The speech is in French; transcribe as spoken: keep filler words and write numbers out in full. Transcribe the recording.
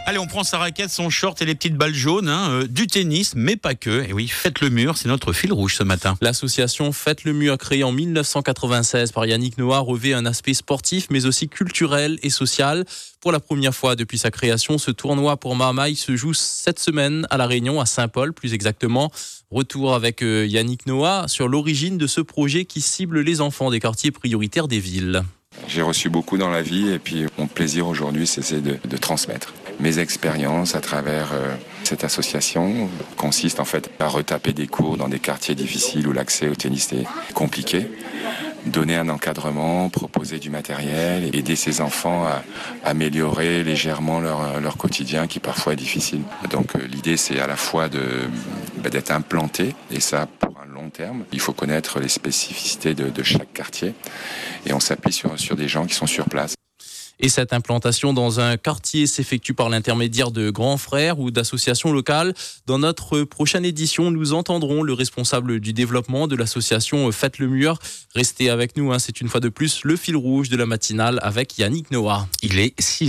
Allez, on prend sa raquette, son short et les petites balles jaunes, hein, euh, du tennis, mais pas que. Et oui, Faites le mur, c'est notre fil rouge ce matin. L'association Faites le mur, créée en mille neuf cent quatre-vingt-seize par Yannick Noah, revêt un aspect sportif, mais aussi culturel et social. Pour la première fois depuis sa création, ce tournoi pour Marmaille se joue cette semaine à La Réunion, à Saint-Paul, plus exactement. Retour avec Yannick Noah sur l'origine de ce projet qui cible les enfants des quartiers prioritaires des villes. J'ai reçu beaucoup dans la vie et puis mon plaisir aujourd'hui, c'est de, de transmettre mes expériences à travers euh, cette association. Consiste en fait à retaper des cours dans des quartiers difficiles où l'accès au tennis est compliqué, donner un encadrement, proposer du matériel, aider ces enfants à améliorer légèrement leur, leur quotidien qui parfois est difficile. Donc euh, l'idée c'est à la fois de, bah, d'être implanté, et ça pour un long terme. Il faut connaître les spécificités de, de chaque quartier et on s'appuie sur, sur des gens qui sont sur place. Et cette implantation dans un quartier s'effectue par l'intermédiaire de grands frères ou d'associations locales. Dans notre prochaine édition, nous entendrons le responsable du développement de l'association Faites le mur. Restez avec nous, hein, c'est une fois de plus le fil rouge de la matinale avec Yannick Noah. Il est six